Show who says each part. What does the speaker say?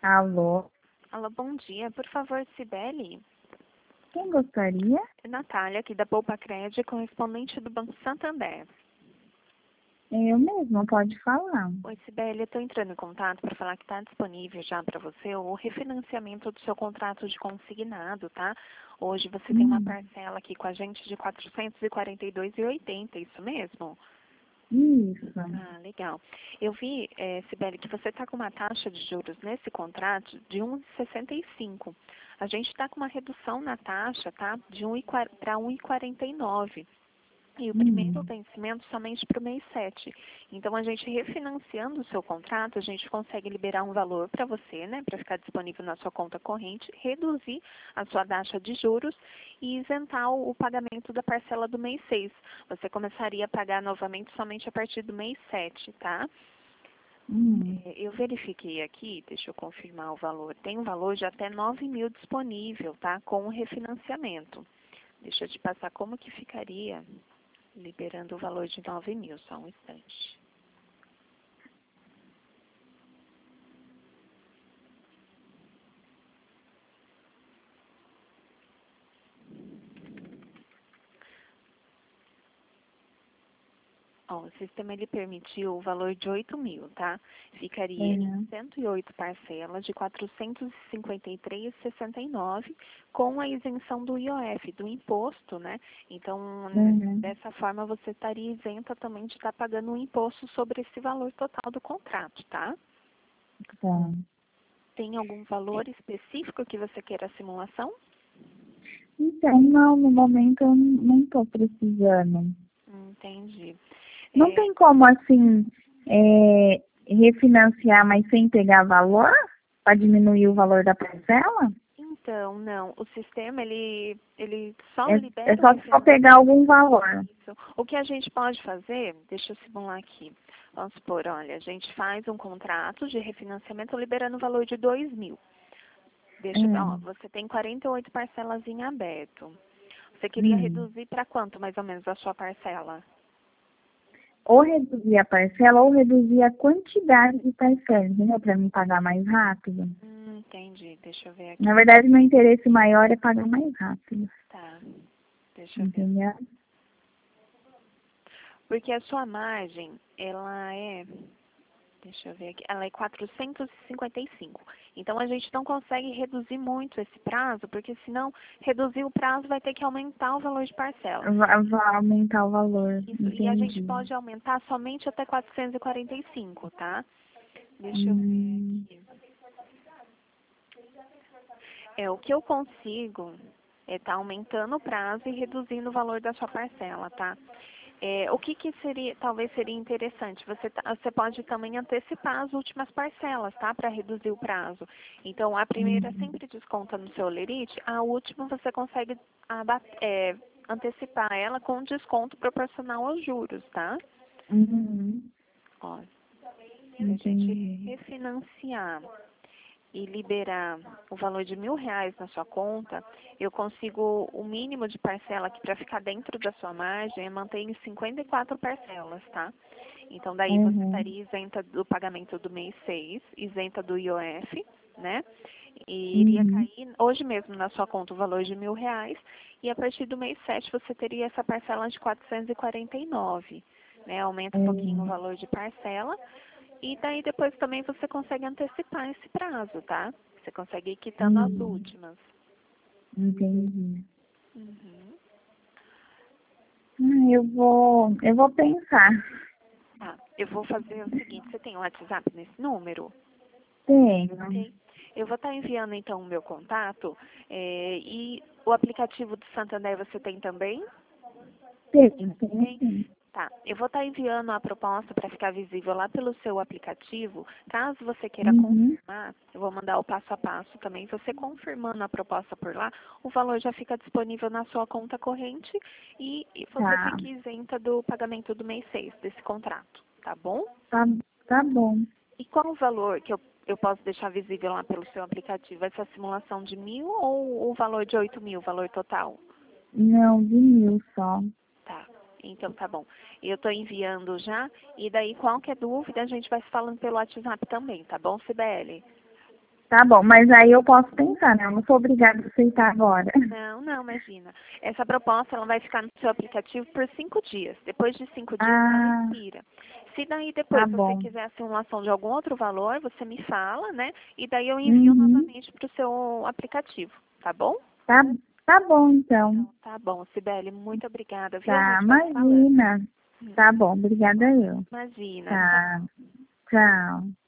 Speaker 1: Alô,
Speaker 2: Alô, bom dia. Por favor, Cibele.
Speaker 1: quem gostaria?
Speaker 2: Natália, aqui da Poupa Crédito, correspondente do Banco Santander.
Speaker 1: Eu mesma, pode falar.
Speaker 2: Oi, Cibele, eu estou entrando em contato para falar que está disponível já para você o refinanciamento do seu contrato de consignado, tá? Hoje você tem uma
Speaker 1: Hum,
Speaker 2: parcela aqui com a gente de R$ 442,80, isso mesmo?
Speaker 1: isso.
Speaker 2: Ah, legal. Eu vi, Cibele, que você está com uma taxa de juros nesse contrato de 1,65. A gente está com uma redução na taxa, tá? De 1 para 1,49. E o primeiro
Speaker 1: Hum,
Speaker 2: vencimento somente para o mês 7. Então, a gente refinanciando o seu contrato, a gente consegue liberar um valor para você, né, para ficar disponível na sua conta corrente, reduzir a sua taxa de juros e isentar o pagamento da parcela do mês 6. Você começaria a pagar novamente somente a partir do mês 7, tá?
Speaker 1: hum.
Speaker 2: Eu verifiquei aqui, deixa eu confirmar o valor. Tem um valor de até 9 mil disponível, tá? Com o refinanciamento. Deixa eu te passar como que ficaria liberando o valor de 9 mil, só um instante. Ó, o sistema ele permitiu o valor de 8 mil, tá? Ficaria em
Speaker 1: Uhum,
Speaker 2: 108 parcelas de 453,69 com a isenção do IOF, do imposto, né? Então,
Speaker 1: uhum.
Speaker 2: dessa forma você estaria isenta também de estar pagando um imposto sobre esse valor total do contrato, tá?
Speaker 1: Tá.
Speaker 2: Tem algum valor específico que você queira a simulação?
Speaker 1: Então, não, no momento eu não estou precisando.
Speaker 2: Entendi.
Speaker 1: Não
Speaker 2: É,
Speaker 1: tem como, assim, refinanciar, mas sem pegar valor? Para diminuir o valor da parcela?
Speaker 2: então, não. O sistema, ele só
Speaker 1: É
Speaker 2: libera o
Speaker 1: só se for pegar
Speaker 2: refinanciamento.
Speaker 1: algum valor.
Speaker 2: Isso. O que a gente pode fazer, deixa eu simular aqui. Vamos supor, olha, a gente faz um contrato de refinanciamento liberando o valor de 2 mil. Ó,
Speaker 1: Hum.
Speaker 2: você tem 48 parcelas em aberto. Você queria
Speaker 1: Hum.
Speaker 2: reduzir para quanto, mais ou menos, a sua parcela?
Speaker 1: Ou reduzir a parcela ou reduzir a quantidade de parcelas, entendeu? Para mim pagar mais rápido.
Speaker 2: Entendi. Deixa eu ver
Speaker 1: Na
Speaker 2: aqui.
Speaker 1: verdade, meu interesse maior é pagar mais rápido,
Speaker 2: Tá. Deixa eu ver.
Speaker 1: entendeu?
Speaker 2: Porque a sua margem, ela é, deixa eu ver aqui, ela é 455. Então a gente não consegue reduzir muito esse prazo, porque senão reduzir o prazo vai ter que aumentar o valor de parcela.
Speaker 1: Vai aumentar o valor,
Speaker 2: Isso, e a gente
Speaker 1: entendi.
Speaker 2: pode aumentar somente até 445, tá? Deixa eu ver
Speaker 1: Hum,
Speaker 2: aqui. O que eu consigo é estar aumentando o prazo e reduzindo o valor da sua parcela, tá? O que seria, talvez seria interessante, você pode também antecipar as últimas parcelas, tá? Para reduzir o prazo. Então, a primeira
Speaker 1: hum,
Speaker 2: sempre desconta no seu lerite, a última você consegue antecipar ela com desconto proporcional aos juros, tá?
Speaker 1: uhum,
Speaker 2: Ó, se a gente
Speaker 1: entendi.
Speaker 2: refinanciar e liberar o valor de R$ 1.000 na sua conta, eu consigo o mínimo de parcela que para ficar dentro da sua margem, eu mantenho em 54 parcelas, tá? Então, daí você
Speaker 1: Uhum,
Speaker 2: estaria isenta do pagamento do mês 6, isenta do IOF, né? E iria
Speaker 1: uhum,
Speaker 2: cair hoje mesmo na sua conta o valor de R$ 1.000 e a partir do mês 7 você teria essa parcela de 449, né? Aumenta um pouquinho o
Speaker 1: uhum,
Speaker 2: valor de parcela e daí depois também você consegue antecipar esse prazo, tá? Você consegue ir quitando as
Speaker 1: uhum,
Speaker 2: últimas.
Speaker 1: entendi.
Speaker 2: Uhum.
Speaker 1: Eu vou pensar.
Speaker 2: Tá, eu vou fazer o seguinte, você tem um WhatsApp nesse número?
Speaker 1: Tenho,
Speaker 2: Tem. Eu vou estar enviando então o meu contato e o aplicativo do Santander você tem também?
Speaker 1: tenho
Speaker 2: Tem.
Speaker 1: sim.
Speaker 2: Tá, eu vou estar enviando a proposta para ficar visível lá pelo seu aplicativo. Caso você queira
Speaker 1: Uhum,
Speaker 2: confirmar, eu vou mandar o passo a passo também. Você confirmando a proposta por lá, o valor já fica disponível na sua conta corrente e você
Speaker 1: tá,
Speaker 2: fica isenta do pagamento do mês 6 desse contrato, tá bom?
Speaker 1: tá, tá bom.
Speaker 2: E qual o valor que eu posso deixar visível lá pelo seu aplicativo? Essa simulação de 1.000 ou o valor de 8 mil, valor total?
Speaker 1: Não, de 1.000 só.
Speaker 2: Tá, então tá bom. Eu estou enviando já, e daí qualquer dúvida a gente vai se falando pelo WhatsApp também, tá bom, Cibele?
Speaker 1: Tá bom, mas aí eu posso pensar, né? Eu não sou obrigada a aceitar agora.
Speaker 2: Não, não, imagina. Essa proposta ela vai ficar no seu aplicativo por 5 dias. Depois de 5 dias ela
Speaker 1: Ah,
Speaker 2: expira. Se daí depois
Speaker 1: tá
Speaker 2: você
Speaker 1: bom.
Speaker 2: quiser a simulação de algum outro valor, você me fala, né? E daí eu envio
Speaker 1: Uhum.
Speaker 2: novamente para o seu aplicativo, tá bom?
Speaker 1: Tá, tá bom, então.
Speaker 2: Tá bom, Cibele, muito obrigada, viu? A
Speaker 1: Tá,
Speaker 2: gente vai se falando.
Speaker 1: imagina. Tá bom, obrigada eu.
Speaker 2: Imagina,
Speaker 1: Tá,
Speaker 2: tchau.
Speaker 1: tchau.